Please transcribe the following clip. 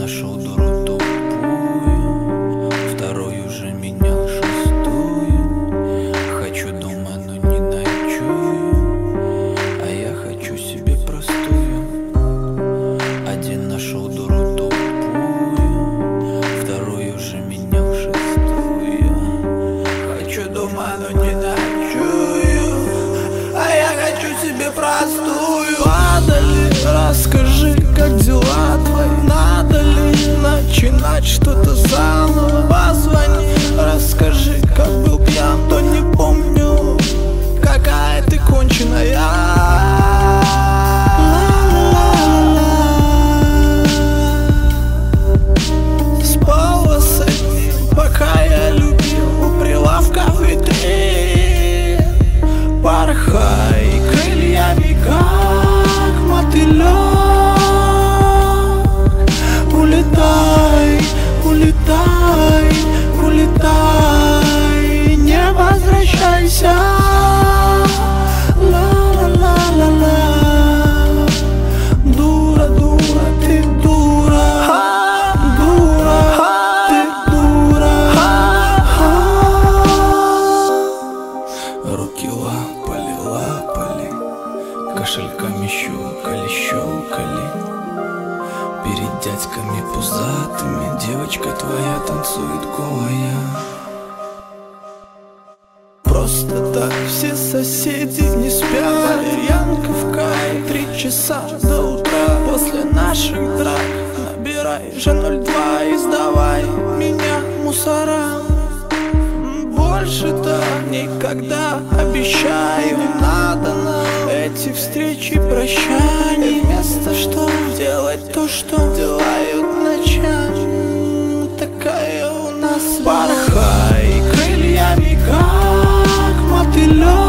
нашел дуру тупую, второй уже менял шестую. Хочу дома, но не ночую, а я хочу себе простую. Один нашел дуру тупую, второй уже менял шестую. Хочу дома, но не ночую, а я хочу себе простую. Надо ли, расскажи, как дела твои? Надо ли начинать что-то заново? Позвони, расскажи, как был пьян, то не помню. Какая ты конченая. Спала с одним, пока я любил, у прилавка в витрине. Порхай крыльями, как мотылек. Улетай, улетай, улетай, не возвращайся. Ла-ла-ла-ла-ла. Дура, дура, ты дура. Дура, ты дура. Руки лапали, лапали, кошельками щелкали. Перед дядьками пузатыми девочка твоя танцует голая. Просто так все соседи не спят. Валерьянка в кайф, 3 часа до утра. После наших драк набирай же 02 и сдавай меня мусорам. Больше так никогда, обещаю. Не надо нам эти встречи, прощаний. Вместо что делать то, что делают ночами. Такая у нас порхай крыльями, как мотылек.